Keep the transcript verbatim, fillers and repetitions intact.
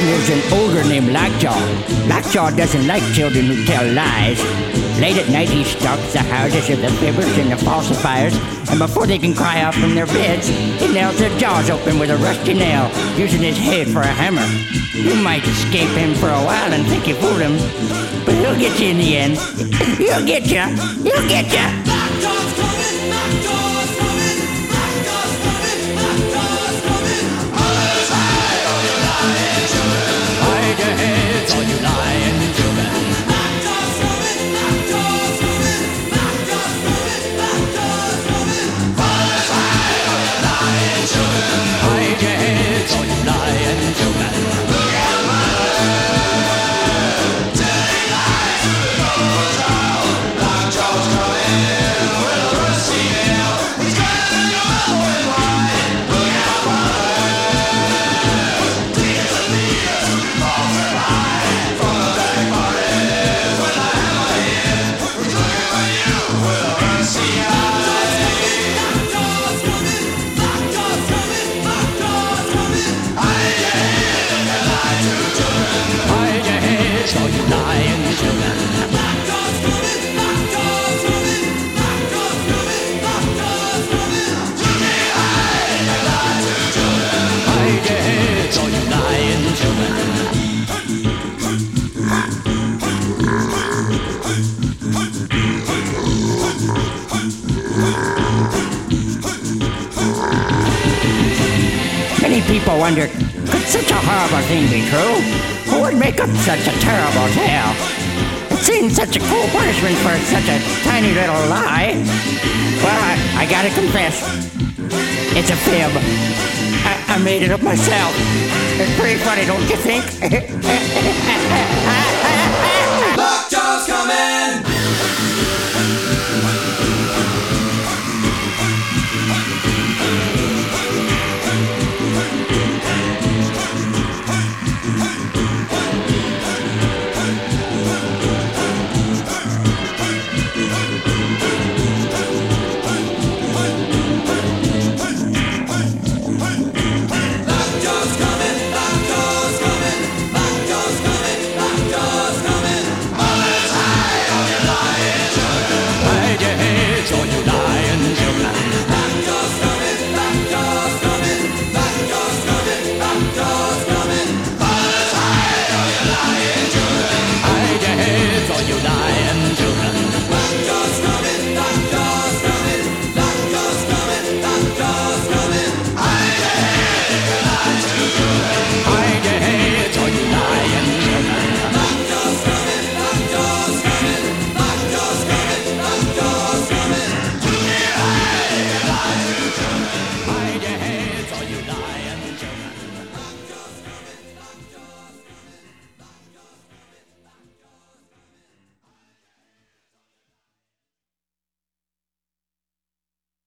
lives an ogre named Lockjaw. Lockjaw doesn't like children who tell lies. Late at night, he stalks the houses of the fibbers and the falsifiers, and before they can cry out from their beds, he nails their jaws open with a rusty nail, using his head for a hammer. You might escape him for a while and think you fooled him, but he'll get you in the end. He'll get you. He'll get you. Lockjaw's coming, Lockjaw's coming, Lockjaw's coming, Lockjaw's coming. Hold tight, all you lying children. Hide your heads, all you lying children. Lockjaw's coming, Lockjaw's coming, Lockjaw's coming, Lockjaw's coming. Hold tight, all you lying children. Hide your heads, all you lying children. Look out, mother, telling lies to the whole town. Lockjaw's coming. So you lying children. Lockjaw's coming, Lockjaw's coming, Lockjaw's coming, Lockjaw's coming. You may hide and lie to children. Hide your heads, all you lying children. Many people wonder, could such a horrible thing be true? Who would make up such a terrible tale? It seems such a cruel punishment for such a tiny little lie. Well, I, I gotta confess, it's a fib. I, I made it up myself. It's pretty funny, don't you think?